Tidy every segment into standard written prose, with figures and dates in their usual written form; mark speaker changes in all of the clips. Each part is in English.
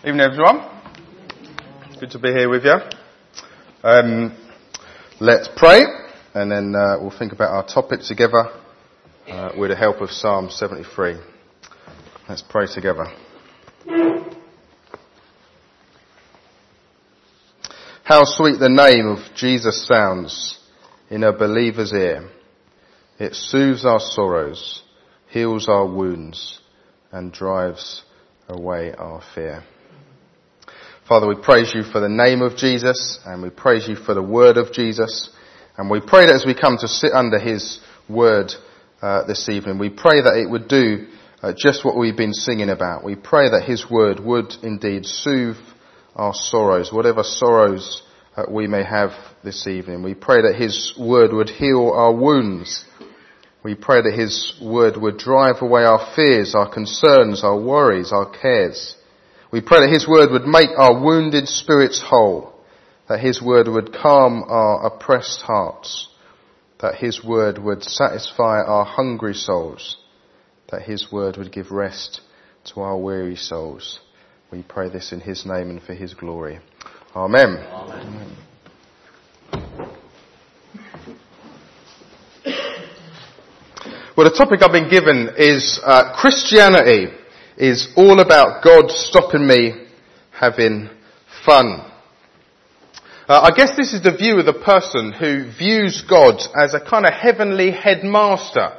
Speaker 1: Evening, everyone. Good to be here with you. Let's pray, and then we'll think about our topic together with the help of Psalm 73. Let's pray together. How sweet the name of Jesus sounds in a believer's ear. It soothes our sorrows, heals our wounds, and drives away our fear. Father, we praise you for the name of Jesus, and we praise you for the word of Jesus, and we pray that as we come to sit under his word this evening, we pray that it would do just what we've been singing about. We pray that his word would indeed soothe our sorrows, whatever sorrows we may have this evening. We pray that his word would heal our wounds. We pray that his word would drive away our fears, our concerns, our worries, our cares. We pray that his word would make our wounded spirits whole, that his word would calm our oppressed hearts, that his word would satisfy our hungry souls, that his word would give rest to our weary souls. We pray this in his name and for his glory. Amen. Amen. Well, the topic I've been given is Christianity is all about God stopping me having fun. I guess this is the view of the person who views God as a kind of heavenly headmaster,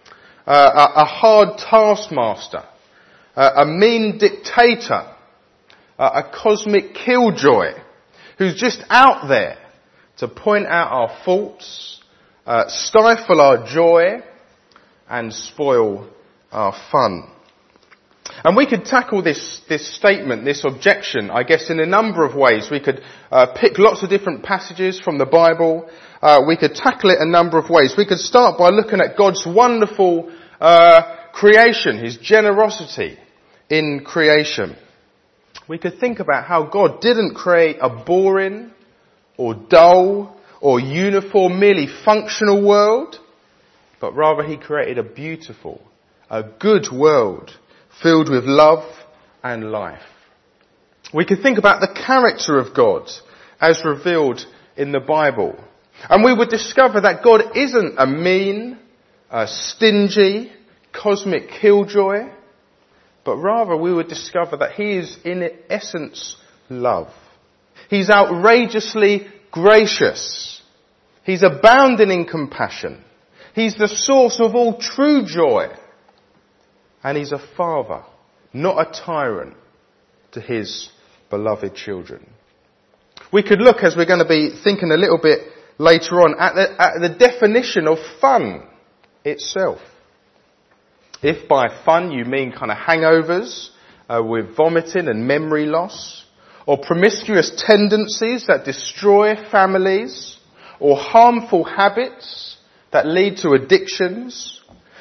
Speaker 1: a hard taskmaster, a mean dictator, a cosmic killjoy who's just out there to point out our faults, stifle our joy, and spoil our fun. And we could tackle this statement, this objection, I guess, in a number of ways. We could pick lots of different passages from the Bible. We could tackle it a number of ways. We could start by looking at God's wonderful creation, his generosity in creation. We could think about how God didn't create a boring or dull or uniform, merely functional world, but rather he created a beautiful, a good world filled with love and life. We could think about the character of God as revealed in the Bible. And we would discover that God isn't a mean, stingy, cosmic killjoy, but rather we would discover that he is in essence love. He's outrageously gracious. He's abounding in compassion. He's the source of all true joy. And he's a father, not a tyrant, to his beloved children. We could look, as we're going to be thinking a little bit later on, at the definition of fun itself. If by fun you mean kind of hangovers with vomiting and memory loss, or promiscuous tendencies that destroy families, or harmful habits that lead to addictions,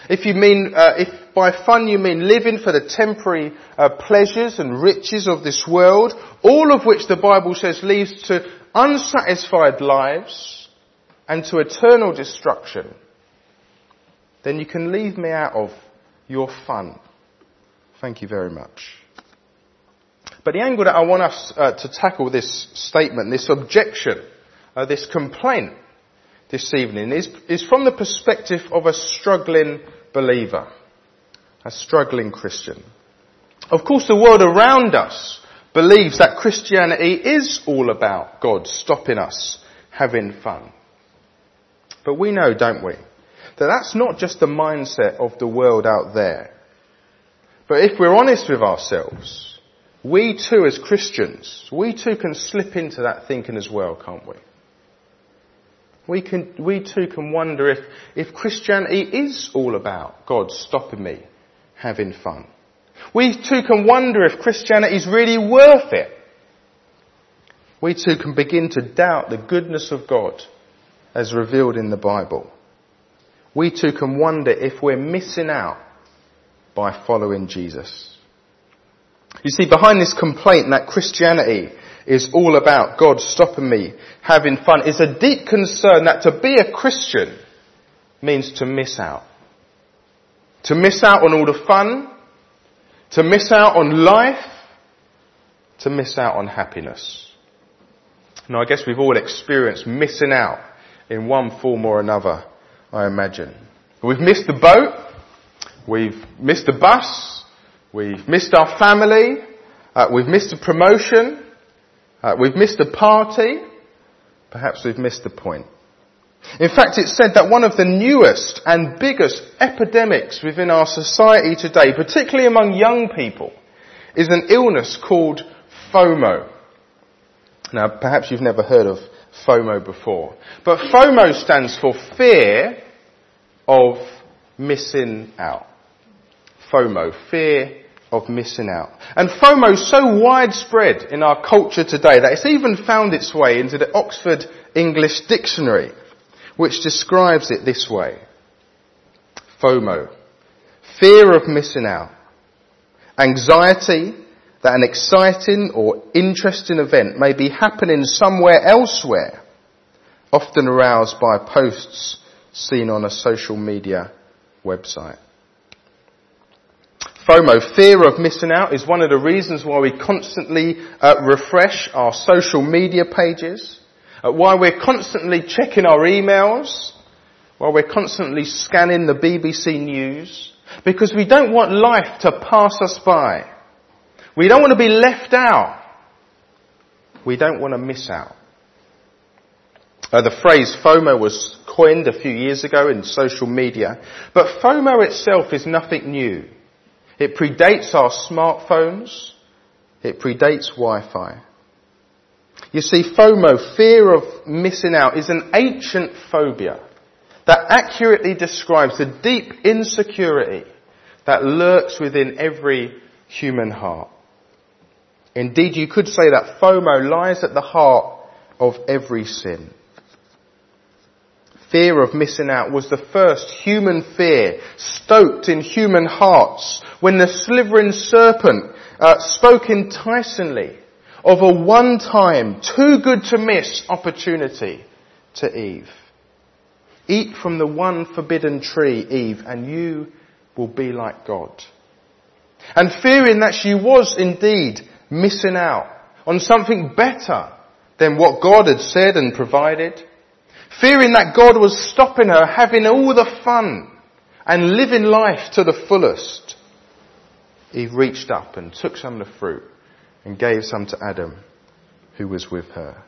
Speaker 1: if by fun you mean living for the temporary pleasures and riches of this world, all of which the Bible says leads to unsatisfied lives and to eternal destruction, then you can leave me out of your fun. Thank you very much. But the angle that I want us to tackle this statement, this objection, this complaint this evening is from the perspective of a struggling believer, a struggling Christian. Of course, the world around us believes that Christianity is all about God stopping us having fun. But we know, don't we, that that's not just the mindset of the world out there. But if we're honest with ourselves, we too as Christians, we too can slip into that thinking as well, can't we? We too can wonder if Christianity is all about God stopping me having fun. We too can wonder if Christianity is really worth it. We too can begin to doubt the goodness of God as revealed in the Bible. We too can wonder if we're missing out by following Jesus. You see, behind this complaint that Christianity is all about God stopping me having fun is a deep concern that to be a Christian means to miss out. To miss out on all the fun, to miss out on life, to miss out on happiness. Now, I guess we've all experienced missing out in one form or another, I imagine. We've missed the boat, we've missed the bus, we've missed our family, we've missed a promotion, we've missed a party, perhaps we've missed the point. In fact, it's said that one of the newest and biggest epidemics within our society today, particularly among young people, is an illness called FOMO. Now, perhaps you've never heard of FOMO before, but FOMO stands for fear of missing out. FOMO, fear of missing out. And FOMO is so widespread in our culture today that it's even found its way into the Oxford English Dictionary, which describes it this way. FOMO, fear of missing out. Anxiety that an exciting or interesting event may be happening somewhere elsewhere, often aroused by posts seen on a social media website. FOMO, fear of missing out, is one of the reasons why we constantly refresh our social media pages, why we're constantly checking our emails, why we're constantly scanning the BBC News, because we don't want life to pass us by. We don't want to be left out. We don't want to miss out. The phrase FOMO was coined a few years ago in social media, but FOMO itself is nothing new. It predates our smartphones. It predates Wi-Fi. You see, FOMO, fear of missing out, is an ancient phobia that accurately describes the deep insecurity that lurks within every human heart. Indeed, you could say that FOMO lies at the heart of every sin. Fear of missing out was the first human fear stoked in human hearts when the slithering serpent spoke enticingly of a one-time, too good to miss opportunity to Eve. Eat from the one forbidden tree, Eve, and you will be like God. And fearing that she was indeed missing out on something better than what God had said and provided, fearing that God was stopping her having all the fun and living life to the fullest, Eve reached up and took some of the fruit and gave some to Adam, who was with her.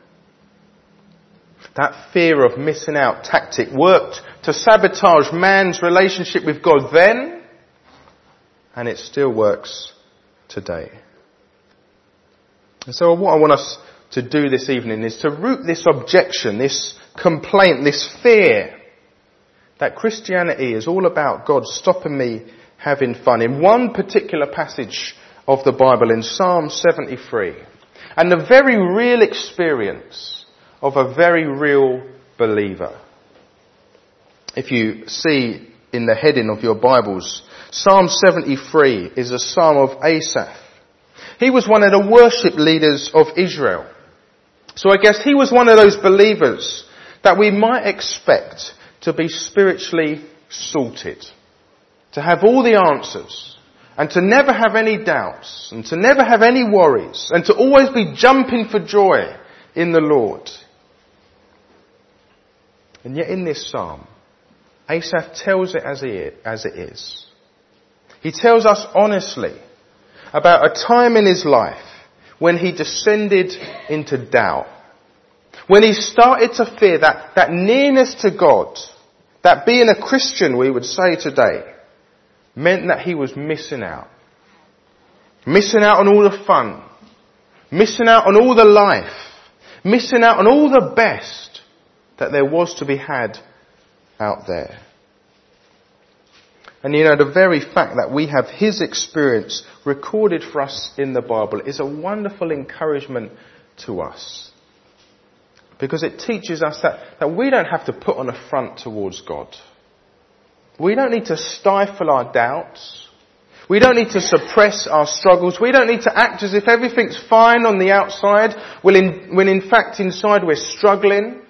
Speaker 1: That fear of missing out tactic worked to sabotage man's relationship with God then, and it still works today. And so what I want us to do this evening is to root this objection, this complaint, this fear that Christianity is all about God stopping me having fun in one particular passage of the Bible, in Psalm 73, and the very real experience of a very real believer. If you see in the heading of your Bibles, Psalm 73 is a psalm of Asaph. He was one of the worship leaders of Israel. So I guess he was one of those believers that we might expect to be spiritually sorted, to have all the answers, and to never have any doubts, and to never have any worries, and to always be jumping for joy in the Lord. And yet in this psalm, Asaph tells it as it is. He tells us honestly about a time in his life when he descended into doubt, when he started to fear that nearness to God, that being a Christian, we would say today, meant that he was missing out. Missing out on all the fun, missing out on all the life, missing out on all the best that there was to be had out there. And you know, the very fact that we have his experience recorded for us in the Bible is a wonderful encouragement to us. Because it teaches us that we don't have to put on a front towards God. We don't need to stifle our doubts. We don't need to suppress our struggles. We don't need to act as if everything's fine on the outside when in fact inside we're struggling.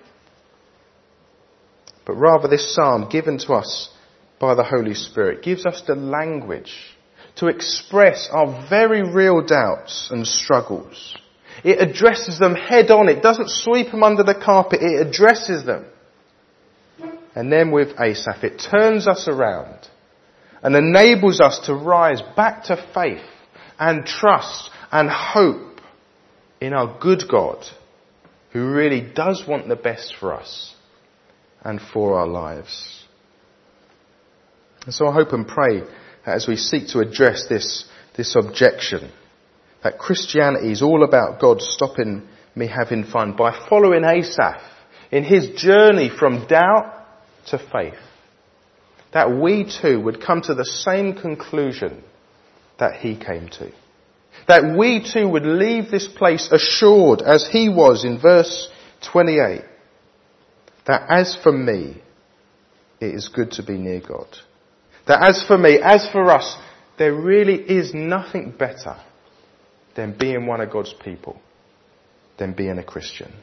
Speaker 1: But rather this psalm given to us by the Holy Spirit gives us the language to express our very real doubts and struggles. It addresses them head on. It doesn't sweep them under the carpet. It addresses them. And then with Asaph, it turns us around and enables us to rise back to faith and trust and hope in our good God, who really does want the best for us and for our lives. And so I hope and pray that as we seek to address this objection, that Christianity is all about God stopping me having fun, by following Asaph in his journey from doubt to faith, that we too would come to the same conclusion that he came to. That we too would leave this place assured, as he was in verse 28, that as for me, it is good to be near God. That as for me, as for us, there really is nothing better than being one of God's people, than being a Christian.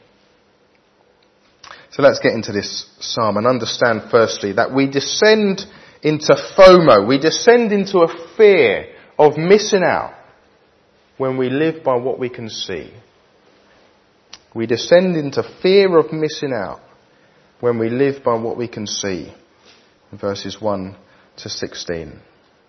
Speaker 1: So let's get into this psalm and understand firstly that we descend into FOMO. We descend into a fear of missing out when we live by what we can see. We descend into fear of missing out when we live by what we can see. Verses 1 to 16.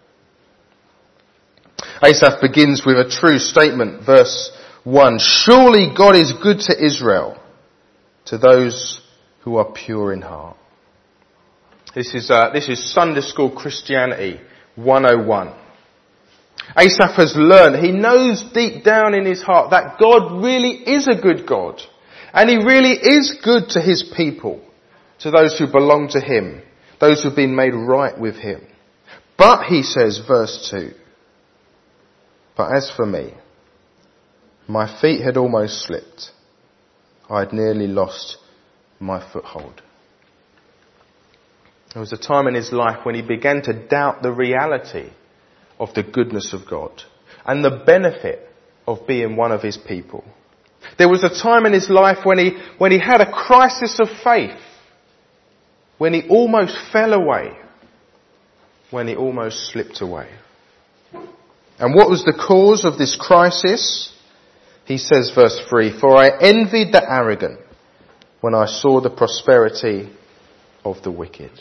Speaker 1: Asaph begins with a true statement. Verse 1. Surely God is good to Israel, to those who are pure in heart. This is Sunday School Christianity 101. Asaph has learned, he knows deep down in his heart that God really is a good God. And he really is good to his people, to those who belong to him, those who've been made right with him. But, he says, verse 2, but as for me, my feet had almost slipped. I had nearly lost my foothold. There was a time in his life when he began to doubt the reality of the goodness of God and the benefit of being one of his people. There was a time in his life when he had a crisis of faith, when he almost fell away, when he almost slipped away. And what was the cause of this crisis? He says, verse 3, for I envied the arrogant when I saw the prosperity of the wicked.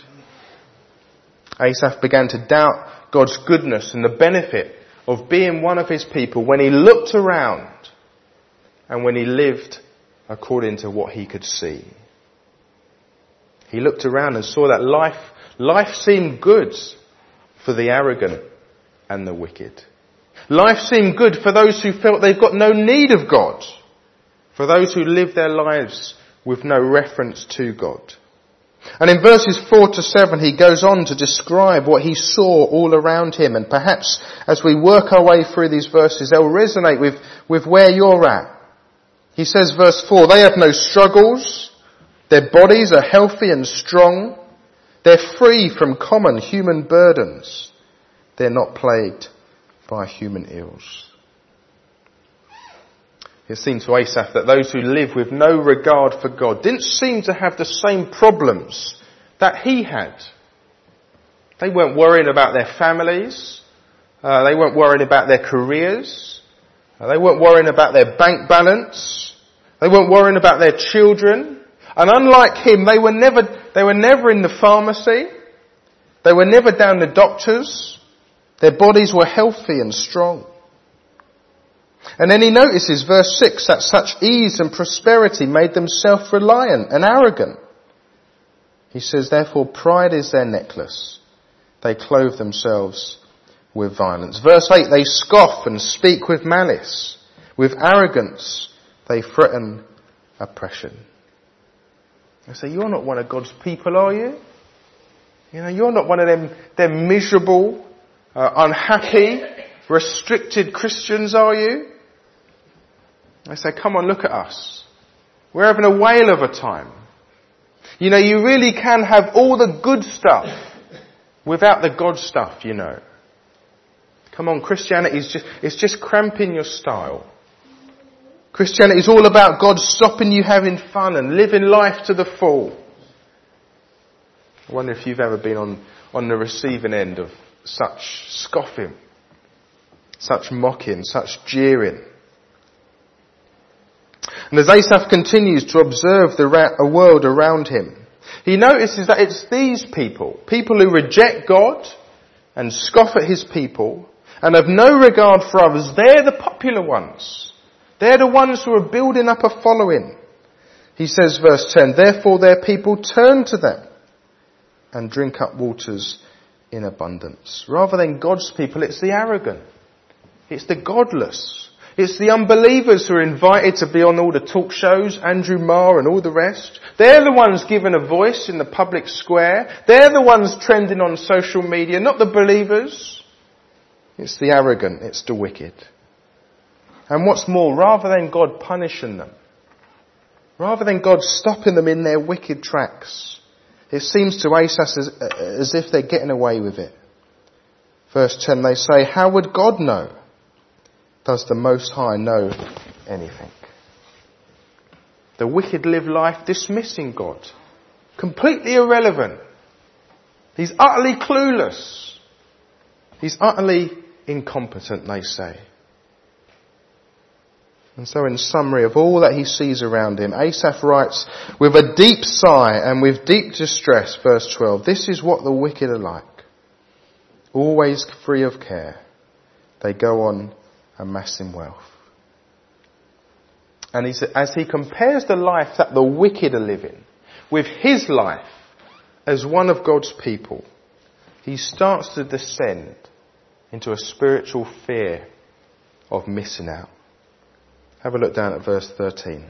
Speaker 1: Asaph began to doubt God's goodness and the benefit of being one of his people when he looked around and when he lived according to what he could see. He looked around and saw that life seemed good for the arrogant and the wicked. Life seemed good for those who felt they've got no need of God, for those who live their lives with no reference to God. And in verses 4 to 7 he goes on to describe what he saw all around him, and perhaps as we work our way through these verses they'll resonate with where you're at. He says, verse 4, they have no struggles, their bodies are healthy and strong, they're free from common human burdens, they're not plagued by human ills. It seemed to Asaph that those who live with no regard for God didn't seem to have the same problems that he had. They weren't worrying about their families. They weren't worrying about their careers. They weren't worrying about their bank balance. They weren't worrying about their children. And unlike him, they were never in the pharmacy. They were never down the doctors. Their bodies were healthy and strong. And then he notices, verse 6, that such ease and prosperity made them self-reliant and arrogant. He says, therefore pride is their necklace. They clothe themselves with violence. Verse 8, they scoff and speak with malice. With arrogance, they threaten oppression. I say, you're not one of God's people, are you? You know, you're not one of them miserable, unhappy, restricted Christians, are you? I say, come on, look at us. We're having a whale of a time. You know, you really can have all the good stuff without the God stuff, you know. Come on, Christianity is just cramping your style. Christianity is all about God stopping you having fun and living life to the full. I wonder if you've ever been on the receiving end of such scoffing such mocking, such jeering. And as Asaph continues to observe the world around him, he notices that it's these people who reject God and scoff at his people and have no regard for others, they're the popular ones. They're the ones who are building up a following. He says, verse 10, therefore their people turn to them and drink up waters in abundance. Rather than God's people, it's the arrogant. It's the godless. It's the unbelievers who are invited to be on all the talk shows, Andrew Marr and all the rest. They're the ones given a voice in the public square. They're the ones trending on social media, not the believers. It's the arrogant, it's the wicked. And what's more, rather than God punishing them, rather than God stopping them in their wicked tracks, it seems to Asaph as if they're getting away with it. Verse 10, they say, how would God know? Does the Most High know anything? The wicked live life dismissing God. Completely irrelevant. He's utterly clueless. He's utterly incompetent, they say. And so in summary of all that he sees around him, Asaph writes, with a deep sigh and with deep distress, verse 12, this is what the wicked are like. Always free of care. They go on amassing wealth. And as he compares the life that the wicked are living with his life as one of God's people, he starts to descend into a spiritual fear of missing out. Have a look down at verse 13.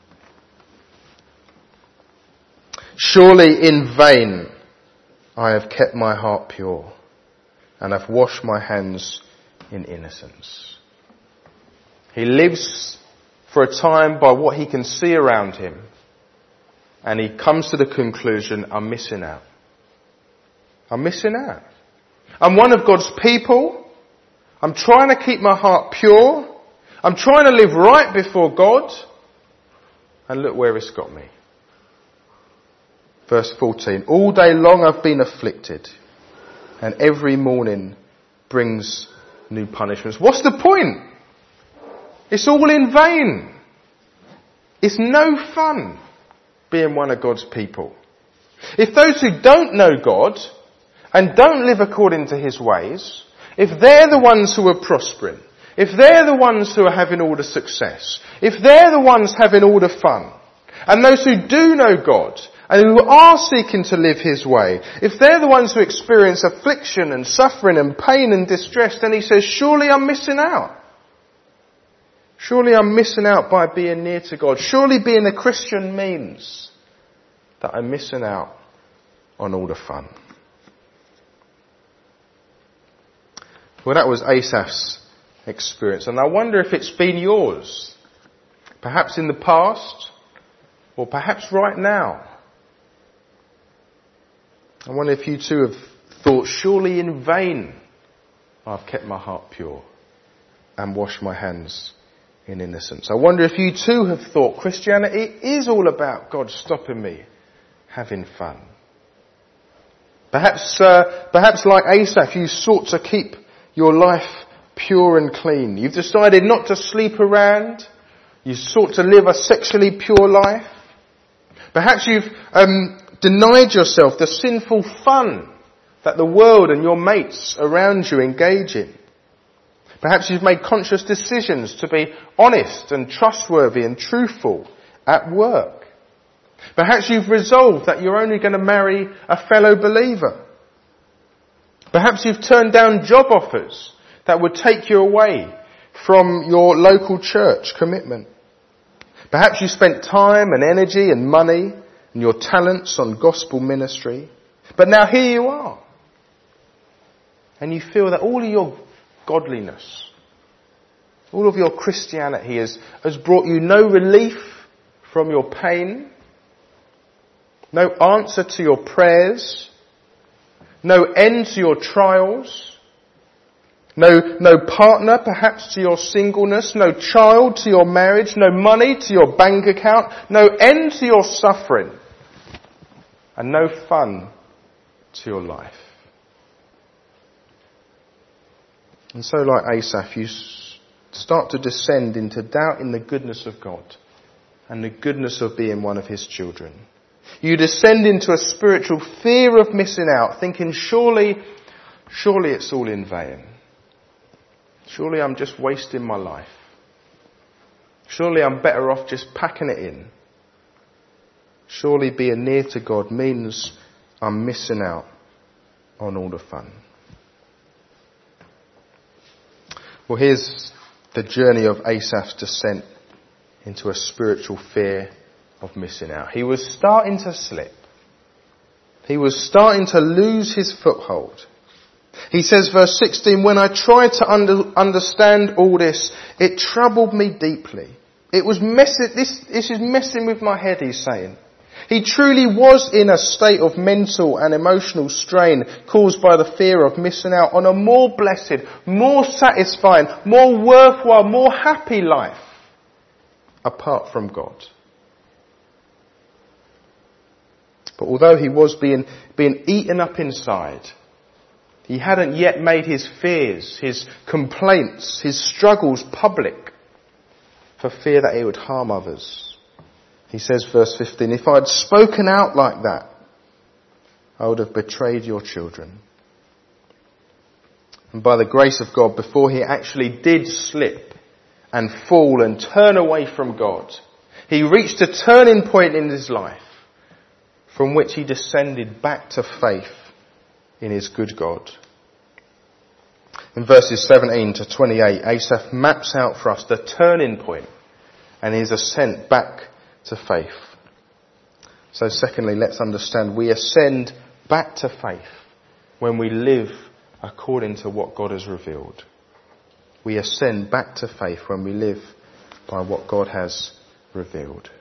Speaker 1: Surely in vain I have kept my heart pure and have washed my hands in innocence. He lives for a time by what he can see around him, and he comes to the conclusion, I'm missing out. I'm missing out. I'm one of God's people. I'm trying to keep my heart pure. I'm trying to live right before God. And look where it's got me. Verse 14. All day long I've been afflicted, and every morning brings new punishments. What's the point? It's all in vain. It's no fun being one of God's people. If those who don't know God and don't live according to his ways, if they're the ones who are prospering, if they're the ones who are having all the success, if they're the ones having all the fun, and those who do know God and who are seeking to live his way, if they're the ones who experience affliction and suffering and pain and distress, then he says, surely I'm missing out. Surely I'm missing out by being near to God. Surely being a Christian means that I'm missing out on all the fun. Well, that was Asaph's experience, and I wonder if it's been yours. Perhaps in the past, or perhaps right now. I wonder if you too have thought, surely in vain I've kept my heart pure and washed my hands in innocence. I wonder if you too have thought Christianity is all about God stopping me having fun. Perhaps like Asaph, you sought to keep your life pure and clean. You've decided not to sleep around. You sought to live a sexually pure life. Perhaps you've denied yourself the sinful fun that the world and your mates around you engage in. Perhaps you've made conscious decisions to be honest and trustworthy and truthful at work. Perhaps you've resolved that you're only going to marry a fellow believer. Perhaps you've turned down job offers that would take you away from your local church commitment. Perhaps you spent time and energy and money and your talents on gospel ministry. But now here you are. And you feel that all of your godliness, all of your Christianity has brought you no relief from your pain, no answer to your prayers, no end to your trials, no partner perhaps to your singleness, no child to your marriage, no money to your bank account, no end to your suffering, and no fun to your life. And so like Asaph, you start to descend into doubt in the goodness of God and the goodness of being one of his children. You descend into a spiritual fear of missing out, thinking surely it's all in vain. Surely I'm just wasting my life. Surely I'm better off just packing it in. Surely being near to God means I'm missing out on all the fun. Well, here's the journey of Asaph's descent into a spiritual fear of missing out. He was starting to slip. He was starting to lose his foothold. He says, verse 16, when I tried to understand all this, it troubled me deeply. It was this is messing with my head, he's saying. He truly was in a state of mental and emotional strain caused by the fear of missing out on a more blessed, more satisfying, more worthwhile, more happy life apart from God. But although he was being eaten up inside, he hadn't yet made his fears, his complaints, his struggles public for fear that he would harm others. He says, verse 15, if I'd spoken out like that, I would have betrayed your children. And by the grace of God, before he actually did slip and fall and turn away from God, he reached a turning point in his life from which he descended back to faith in his good God. In verses 17 to 28, Asaph maps out for us the turning point and his ascent back to faith. So secondly, let's understand we ascend back to faith when we live according to what God has revealed. We ascend back to faith when we live by what God has revealed.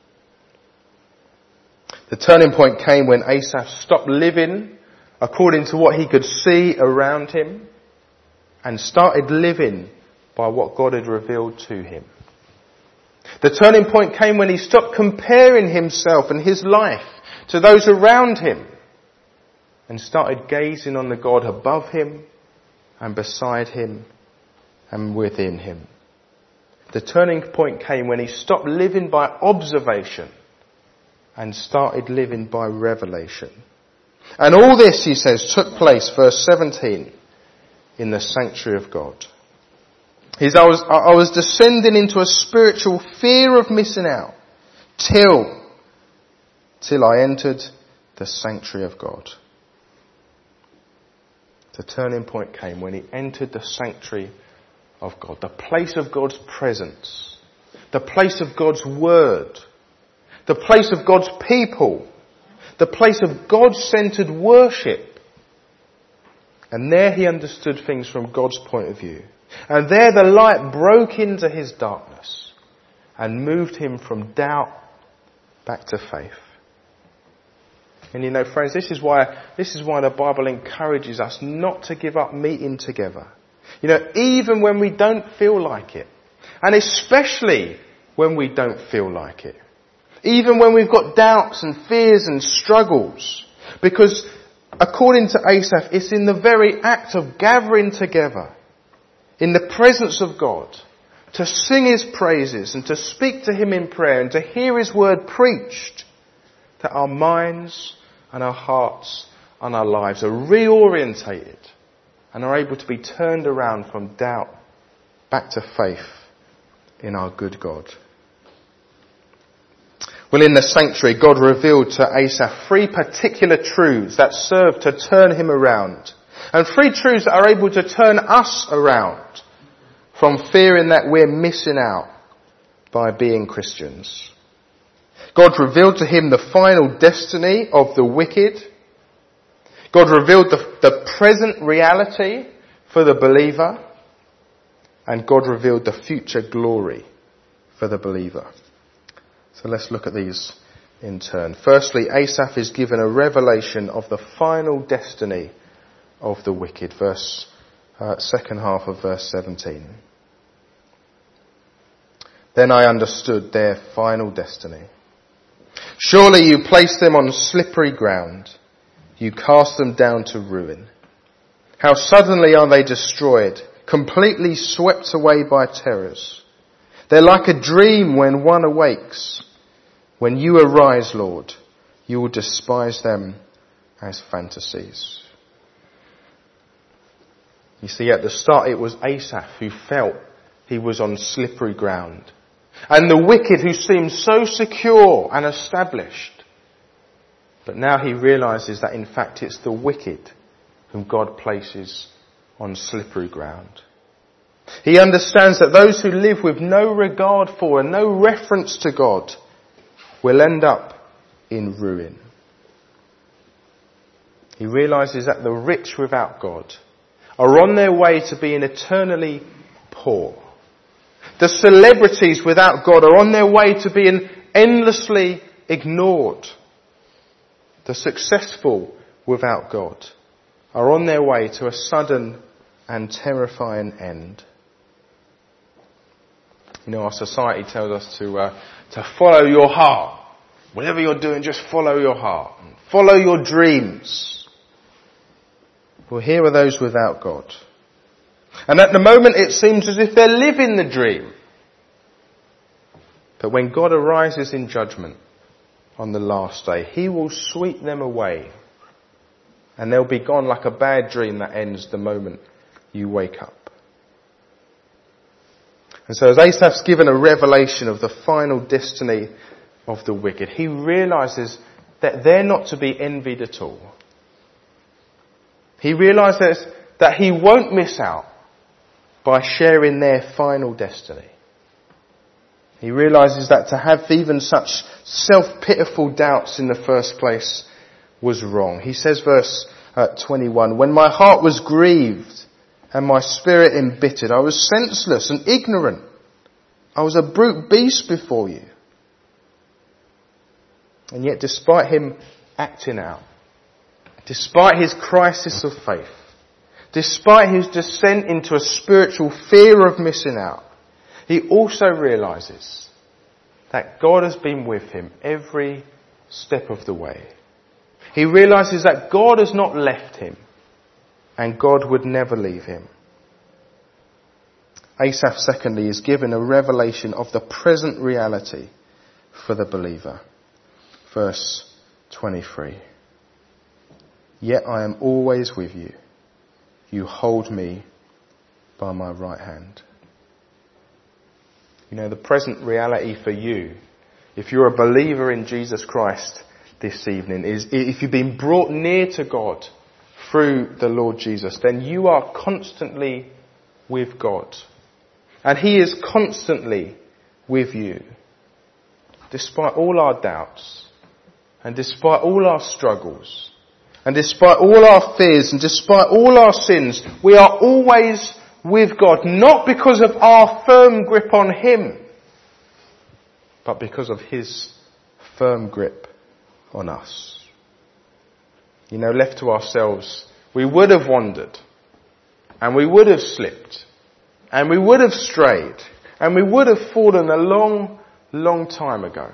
Speaker 1: The turning point came when Asaph stopped living according to what he could see around him and started living by what God had revealed to him. The turning point came when he stopped comparing himself and his life to those around him and started gazing on the God above him and beside him and within him. The turning point came when he stopped living by observation and started living by revelation. And all this, he says, took place, verse 17, in the sanctuary of God. I was descending into a spiritual fear of missing out till I entered the sanctuary of God. The turning point came when he entered the sanctuary of God, the place of God's presence, the place of God's word, the place of God's people, the place of God-centered worship. And there he understood things from God's point of view. And there the light broke into his darkness and moved him from doubt back to faith. And you know, friends, this is why the Bible encourages us not to give up meeting together. You know, even when we don't feel like it. And especially when we don't feel like it. Even when we've got doubts and fears and struggles. Because according to Asaph, it's in the very act of gathering together in the presence of God, to sing his praises and to speak to him in prayer and to hear his word preached, that our minds and our hearts and our lives are reorientated and are able to be turned around from doubt back to faith in our good God. Well, in the sanctuary, God revealed to Asaph 3 particular truths that serve to turn him around. And 3 truths that are able to turn us around from fearing that we're missing out by being Christians. God revealed to him the final destiny of the wicked. God revealed the present reality for the believer. And God revealed the future glory for the believer. So let's look at these in turn. Firstly, Asaph is given a revelation of the final destiny of the wicked. Second half of verse 17. Then I understood their final destiny. Surely you place them on slippery ground. You cast them down to ruin. How suddenly are they destroyed, completely swept away by terrors. They're like a dream when one awakes. When you arise, Lord, you will despise them as fantasies. You see, at the start it was Asaph who felt he was on slippery ground. And the wicked who seemed so secure and established. But now he realises that in fact it's the wicked whom God places on slippery ground. He understands that those who live with no regard for and no reference to God will end up in ruin. He realises that the rich without God are on their way to being eternally poor. The celebrities without God are on their way to being endlessly ignored. The successful without God are on their way to a sudden and terrifying end. You know, our society tells us to follow your heart. Whatever you're doing, just follow your heart. Follow your dreams. Well, here are those without God. And at the moment it seems as if they're living the dream. But when God arises in judgment on the last day, he will sweep them away. And they'll be gone like a bad dream that ends the moment you wake up. And so as Asaph's given a revelation of the final destiny of the wicked, he realises that they're not to be envied at all. He realises that he won't miss out by sharing their final destiny. He realises that to have even such self-pitiful doubts in the first place was wrong. He says, verse 21, when my heart was grieved and my spirit embittered, I was senseless and ignorant. I was a brute beast before you. And yet despite him acting out, despite his crisis of faith, despite his descent into a spiritual fear of missing out, he also realises that God has been with him every step of the way. He realises that God has not left him and God would never leave him. Asaph, secondly, is given a revelation of the present reality for the believer. Verse 23. Yet I am always with you. You hold me by my right hand. You know, the present reality for you, if you're a believer in Jesus Christ this evening, is if you've been brought near to God through the Lord Jesus, then you are constantly with God. And he is constantly with you. Despite all our doubts, and despite all our struggles, and despite all our fears, and despite all our sins, we are always with God, not because of our firm grip on him, but because of his firm grip on us. You know, left to ourselves, we would have wandered, and we would have slipped, and we would have strayed, and we would have fallen a long, long time ago.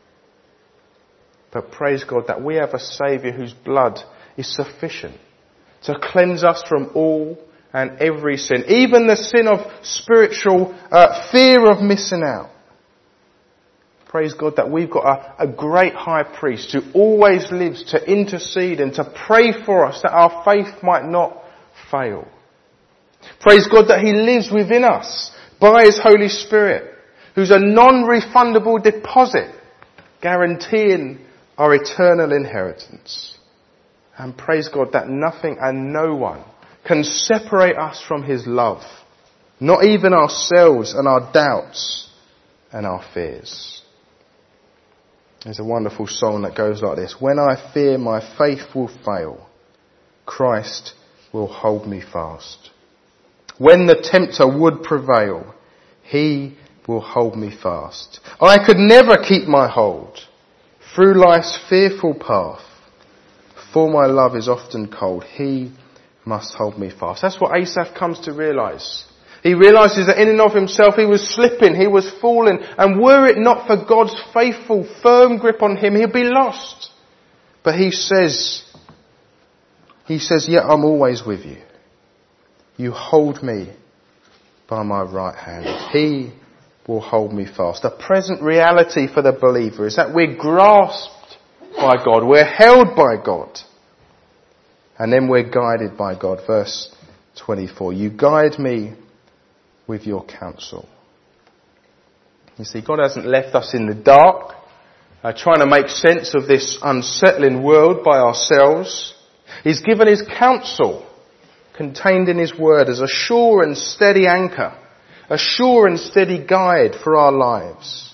Speaker 1: But praise God that we have a Saviour whose blood is sufficient to cleanse us from all and every sin, even the sin of spiritual fear of missing out. Praise God that we've got a great high priest who always lives to intercede and to pray for us that our faith might not fail. Praise God that he lives within us by his Holy Spirit, who's a non-refundable deposit guaranteeing our eternal inheritance. And praise God that nothing and no one can separate us from his love. Not even ourselves and our doubts and our fears. There's a wonderful song that goes like this. When I fear my faith will fail, Christ will hold me fast. When the tempter would prevail, he will hold me fast. I could never keep my hold through life's fearful path, for my love is often cold. He must hold me fast. That's what Asaph comes to realise. He realises that in and of himself he was slipping, he was falling, and were it not for God's faithful, firm grip on him, he'd be lost. But he says, yet I'm always with you. You hold me by my right hand. He will hold me fast. The present reality for the believer is that we're grasped by God. We're held by God. And then we're guided by God. Verse 24. You guide me with your counsel. You see, God hasn't left us in the dark, trying to make sense of this unsettling world by ourselves. He's given his counsel contained in his word as a sure and steady anchor, a sure and steady guide for our lives.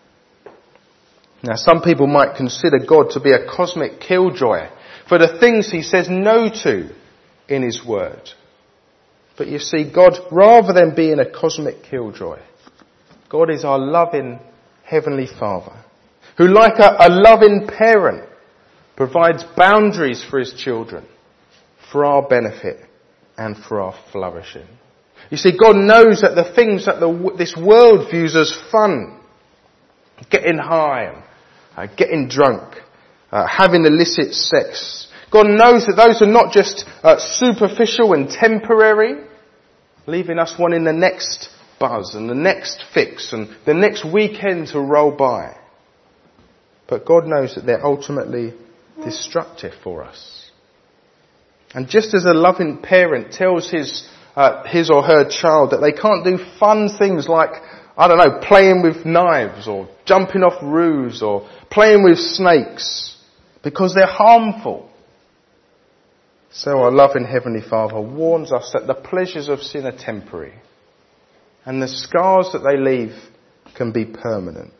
Speaker 1: Now, some people might consider God to be a cosmic killjoy for the things he says no to in his word. But you see, God, rather than being a cosmic killjoy, God is our loving Heavenly Father, who, like a loving parent, provides boundaries for his children, for our benefit and for our flourishing. You see, God knows that the things that this world views as fun, getting high, getting drunk, having illicit sex, God knows that those are not just superficial and temporary, leaving us wanting the next buzz and the next fix and the next weekend to roll by. But God knows that they're ultimately destructive for us. And just as a loving parent tells his or her child that they can't do fun things like, I don't know, playing with knives or jumping off roofs or playing with snakes because they're harmful, so our loving Heavenly Father warns us that the pleasures of sin are temporary and the scars that they leave can be permanent.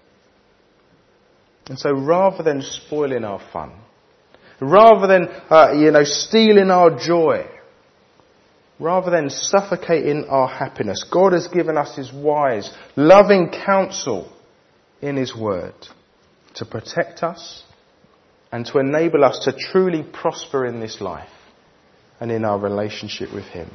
Speaker 1: And so rather than spoiling our fun, rather than, stealing our joy, rather than suffocating our happiness, God has given us his wise, loving counsel in his word to protect us and to enable us to truly prosper in this life and in our relationship with him.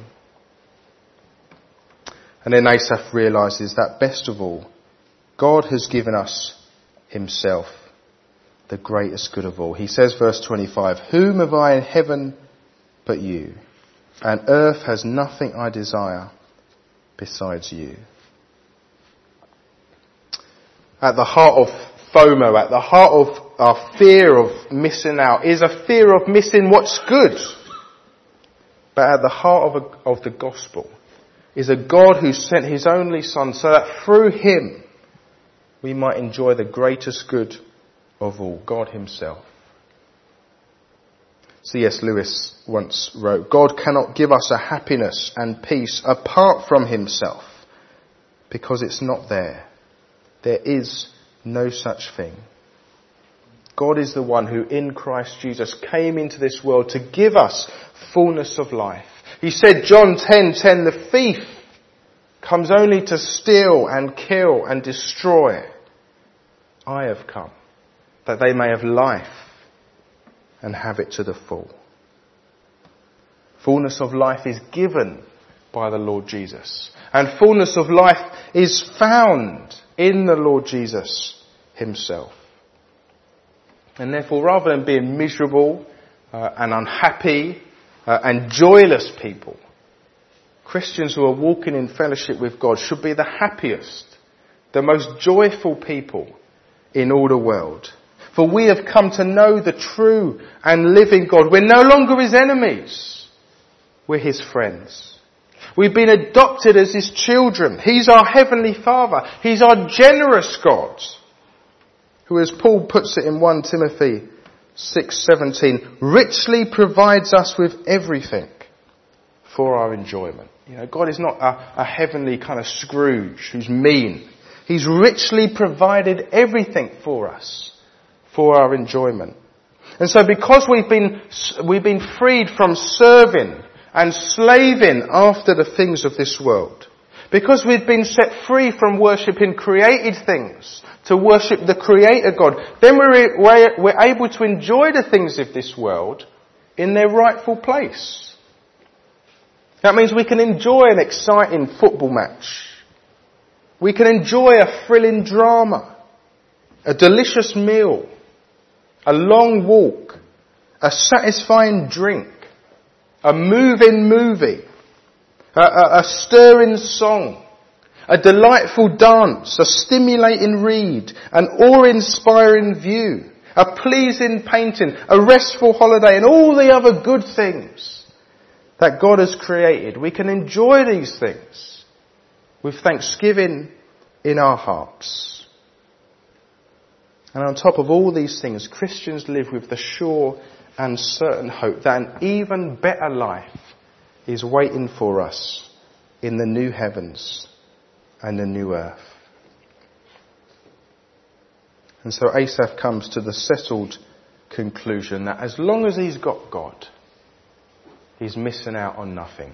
Speaker 1: And then Asaph realises that best of all, God has given us himself, the greatest good of all. He says, verse 25, whom have I in heaven but you? And earth has nothing I desire besides you. At the heart of FOMO, at the heart of our fear of missing out, is a fear of missing what's good. But at the heart of the gospel is a God who sent his only Son so that through him we might enjoy the greatest good of all, God himself. C.S. Lewis once wrote, God cannot give us a happiness and peace apart from himself, because it's not there. There is no such thing. God is the one who in Christ Jesus came into this world to give us fullness of life. He said, John 10:10, the thief comes only to steal and kill and destroy. I have come that they may have life and have it to the full. Fullness of life is given by the Lord Jesus. And fullness of life is found in the Lord Jesus himself. And therefore, rather than being miserable and unhappy and joyless people, Christians who are walking in fellowship with God should be the happiest, the most joyful people in all the world. For we have come to know the true and living God. We're no longer his enemies. We're his friends. We've been adopted as his children. He's our heavenly Father. He's our generous God, who, as Paul puts it in 1 Timothy 6:17, richly provides us with everything for our enjoyment. You know, God is not a heavenly kind of Scrooge who's mean. He's richly provided everything for us for our enjoyment. And so because we've been freed from serving and slaving after the things of this world, because we've been set free from worshipping created things to worship the Creator God, then we're able to enjoy the things of this world in their rightful place. That means we can enjoy an exciting football match. We can enjoy a thrilling drama, a delicious meal, a long walk, a satisfying drink, a moving movie, a stirring song, a delightful dance, a stimulating read, an awe-inspiring view, a pleasing painting, a restful holiday, and all the other good things that God has created. We can enjoy these things with thanksgiving in our hearts. And on top of all these things, Christians live with the sure and certain hope that an even better life is waiting for us in the new heavens and the new earth. And so Asaph comes to the settled conclusion that as long as he's got God, he's missing out on nothing.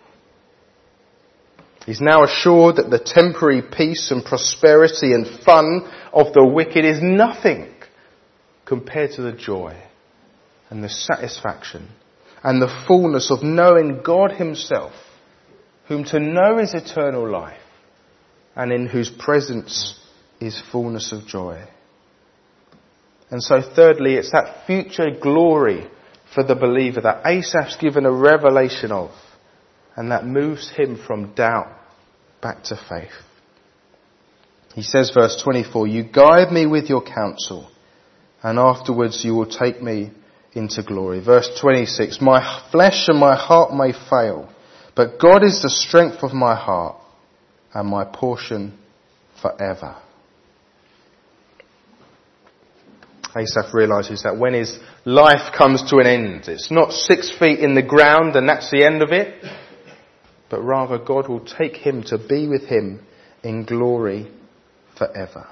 Speaker 1: He's now assured that the temporary peace and prosperity and fun of the wicked is nothing compared to the joy and the satisfaction and the fullness of knowing God himself, whom to know is eternal life, and in whose presence is fullness of joy. And so thirdly, it's that future glory for the believer that Asaph's given a revelation of, and that moves him from doubt back to faith. He says, verse 24, "You guide me with your counsel, and afterwards you will take me into glory." Verse 26, "My flesh and my heart may fail, but God is the strength of my heart and my portion forever." Asaph realises that when his life comes to an end, it's not 6 feet in the ground and that's the end of it, but rather God will take him to be with him in glory forever.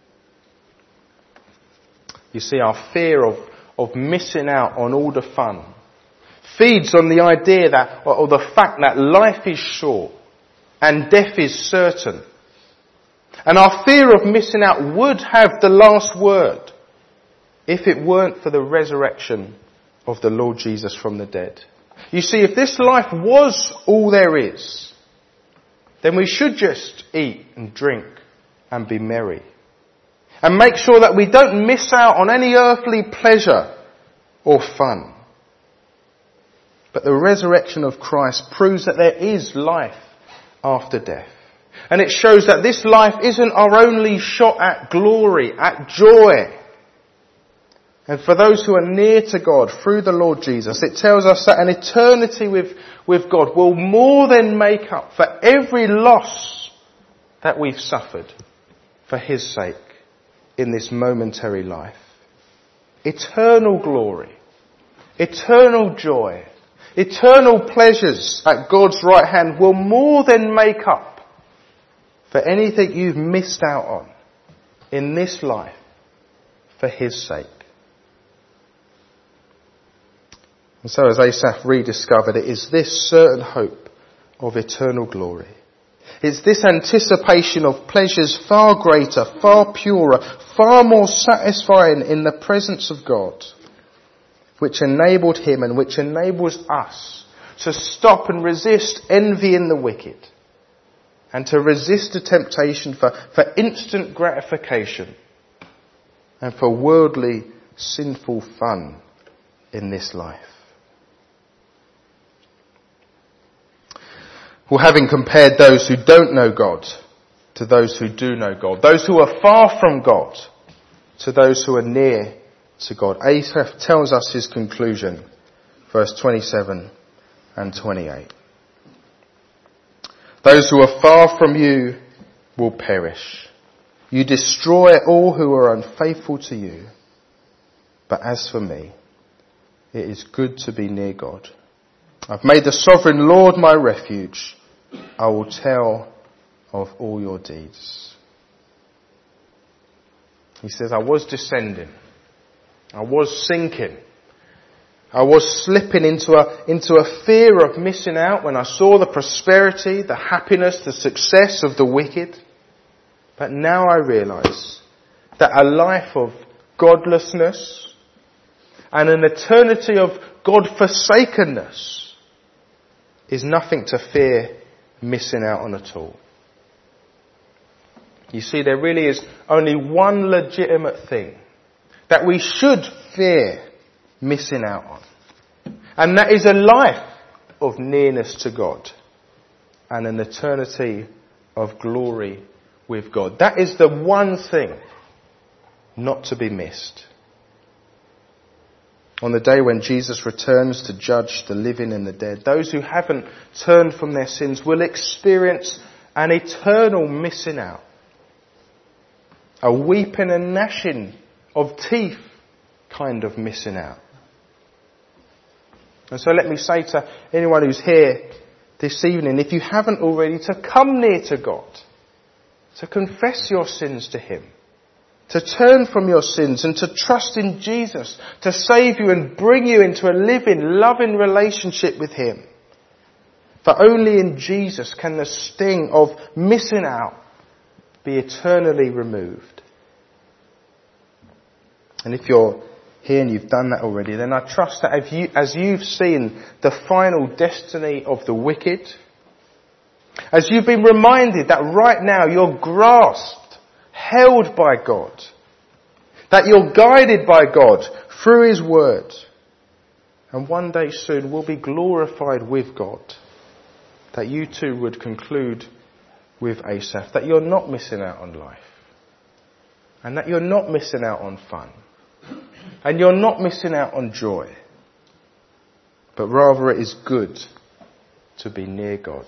Speaker 1: You see, our fear of missing out on all the fun feeds on the idea that, or the fact that life is short and death is certain. And our fear of missing out would have the last word if it weren't for the resurrection of the Lord Jesus from the dead. You see, if this life was all there is, then we should just eat and drink and be merry. And make sure that we don't miss out on any earthly pleasure or fun. But the resurrection of Christ proves that there is life after death. And it shows that this life isn't our only shot at glory, at joy. And for those who are near to God through the Lord Jesus, it tells us that an eternity with God will more than make up for every loss that we've suffered for his sake in this momentary life. Eternal glory, eternal joy, eternal pleasures at God's right hand will more than make up for anything you've missed out on in this life for his sake. And so as Asaph rediscovered, it is this certain hope of eternal glory. It's this anticipation of pleasures far greater, far purer, far more satisfying in the presence of God, which enabled him and which enables us to stop and resist envying the wicked and to resist the temptation for instant gratification and for worldly, sinful fun in this life. Well, having compared those who don't know God to those who do know God, those who are far from God to those who are near to God, Asaph tells us his conclusion, verse 27 and 28. "Those who are far from you will perish. You destroy all who are unfaithful to you. But as for me, it is good to be near God. I've made the sovereign Lord my refuge. I will tell of all your deeds." He says, I was descending. I was sinking. I was slipping into a fear of missing out when I saw the prosperity, the happiness, the success of the wicked. But now I realise that a life of godlessness and an eternity of God-forsakenness is nothing to fear missing out on at all. You see, there really is only one legitimate thing that we should fear missing out on. And that is a life of nearness to God and an eternity of glory with God. That is the one thing not to be missed. On the day when Jesus returns to judge the living and the dead, those who haven't turned from their sins will experience an eternal missing out. A weeping and gnashing of teeth kind of missing out. And so let me say to anyone who's here this evening, if you haven't already, to come near to God, to confess your sins to Him, to turn from your sins and to trust in Jesus to save you and bring you into a living, loving relationship with Him. For only in Jesus can the sting of missing out be eternally removed. And if you're here and you've done that already, then I trust that as you've seen the final destiny of the wicked, as you've been reminded that right now you're grasped, held by God, that you're guided by God through His Word, and one day soon will be glorified with God, that you too would conclude with Asaph, that you're not missing out on life, and that you're not missing out on fun, and you're not missing out on joy, but rather it is good to be near God.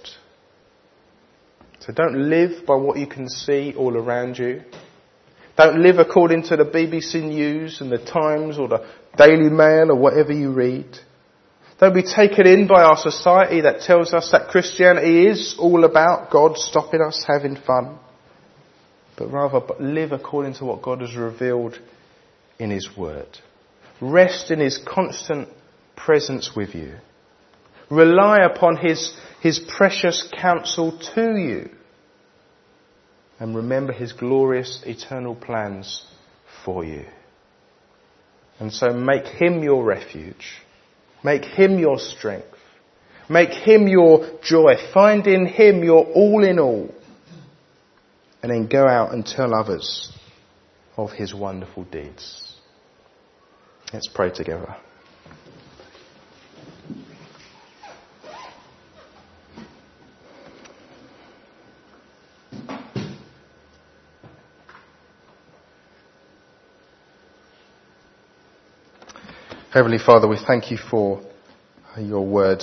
Speaker 1: So don't live by what you can see all around you. Don't live according to the BBC News and the Times or the Daily Mail or whatever you read. Don't be taken in by our society that tells us that Christianity is all about God stopping us having fun. But rather live according to what God has revealed in His Word. Rest in His constant presence with you. Rely upon His precious counsel to you. And remember His glorious eternal plans for you. And so make Him your refuge. Make Him your strength. Make Him your joy. Find in Him your all in all. And then go out and tell others of His wonderful deeds. Let's pray together. Heavenly Father, we thank you for your word.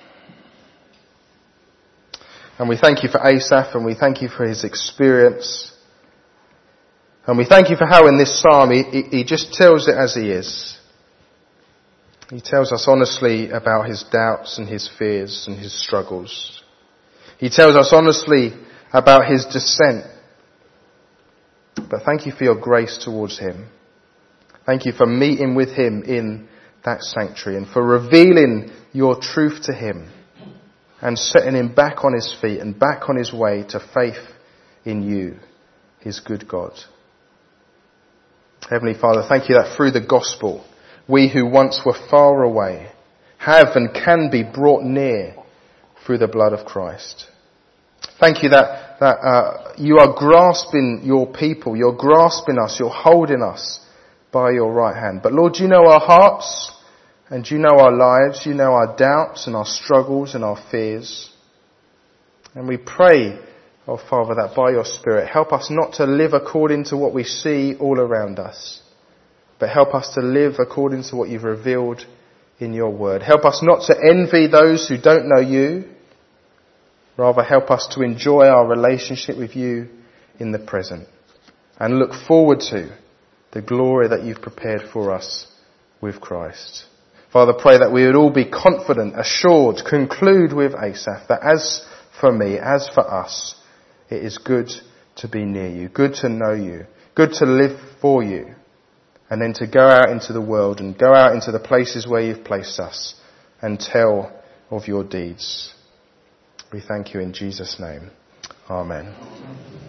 Speaker 1: And we thank you for Asaph, and we thank you for his experience. And we thank you for how in this psalm he just tells it as he is. He tells us honestly about his doubts and his fears and his struggles. He tells us honestly about his descent. But thank you for your grace towards him. Thank you for meeting with him in that sanctuary and for revealing your truth to him and setting him back on his feet and back on his way to faith in you, his good God. Heavenly Father, thank you that through the gospel, we who once were far away have and can be brought near through the blood of Christ. Thank you that you are grasping your people, you're grasping us, you're holding us by your right hand. But Lord, you know our hearts and you know our lives, you know our doubts and our struggles and our fears. And we pray, oh Father, that by your Spirit, help us not to live according to what we see all around us, but help us to live according to what you've revealed in your word. Help us not to envy those who don't know you. Rather, help us to enjoy our relationship with you in the present and look forward to the glory that you've prepared for us with Christ. Father, pray that we would all be confident, assured, conclude with Asaph, that as for me, as for us, it is good to be near you, good to know you, good to live for you, and then to go out into the world and go out into the places where you've placed us and tell of your deeds. We thank you in Jesus' name. Amen.